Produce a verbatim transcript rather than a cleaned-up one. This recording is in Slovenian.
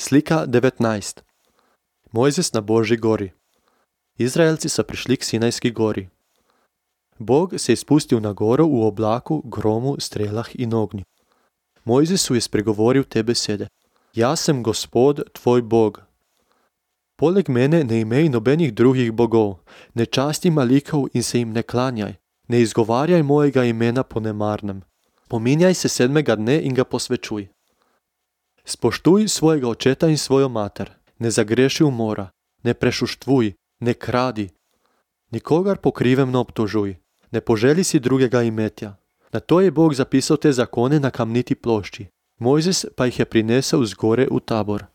Slika devetnajst. Mojzes na Božji gori. Izraelci so prišli k Sinajski gori. Bog se je spustil na goro v oblaku, gromu, strelah in ognju. Mojzesu je spregovoril te besede. Jaz sem Gospod, tvoj Bog. Poleg mene ne imej nobenih drugih bogov, ne časti malikov in se jim ne klanjaj. Ne izgovarjaj mojega imena po nemarnem. Pominjaj se sedmega dne in ga posvečuj. Spoštuj svojega očeta in svojo mater, ne zagreši umora, ne prešuštvuj, ne kradi. Nikogar po krivem ne obtožuj, ne poželi si drugega imetja. Nato je Bog zapisal te zakone na kamniti plošči. Mojzes pa jih je prinesel z gore v Tabor.